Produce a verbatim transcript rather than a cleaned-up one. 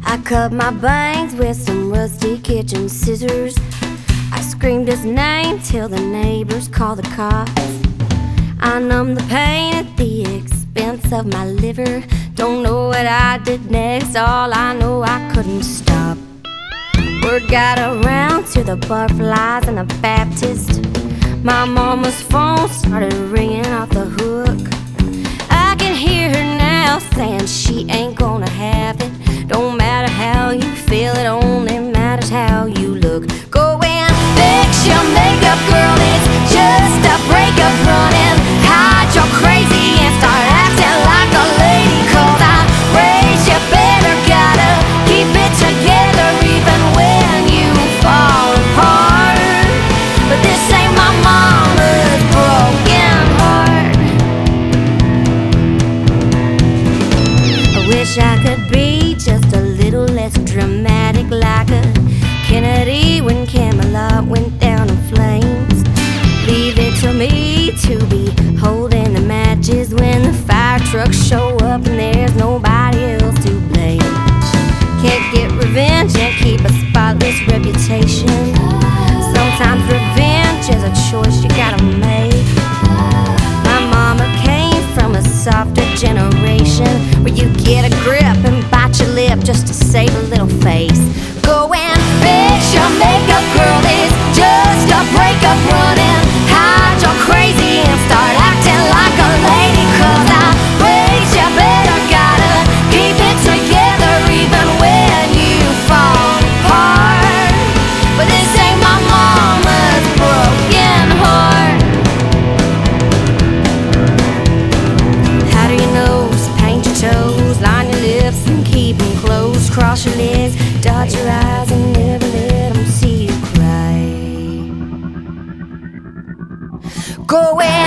I cut my bangs with some rusty kitchen scissors. I screamed his name till the neighbors called the cops. I numbed the pain at the expense of my liver. Don't know what I did next, all I know I couldn't stop. Word got around to the butterflies and the Baptist. My mama's phone started ringing off the hook. I can hear her now saying she ain't gonna have it. Don't matter how you feel, it only matters how you look. Go and fix your makeup, girl, it's just a breakup. Run and hide your crazy and start acting like a lady. Cause I raised you better, gotta keep it together even when you fall apart. But this ain't my mama's broken heart. I wish I could be just a little less dramatic, like a Kennedy when Camelot went down in flames. Leave it to me to be holding the matches when the fire trucks show up and there's nobody else to blame. Can't get revenge and keep a spotless reputation. Sometimes revenge is a choice you gotta make. My mama came from a softer generation where you get a grip and bite your lip just to save a little face. Go and fix your makeup, girl, it's just a breakup. Run and hide your crazy and start acting like a lady. Cause I raised you better, gotta keep it together even when you fall apart. But this ain't my mama's broken heart. How do you know? Paint your toes, line your lips and keep them closed. Cross your legs, dot your eyes and never let them see you cry. Go away.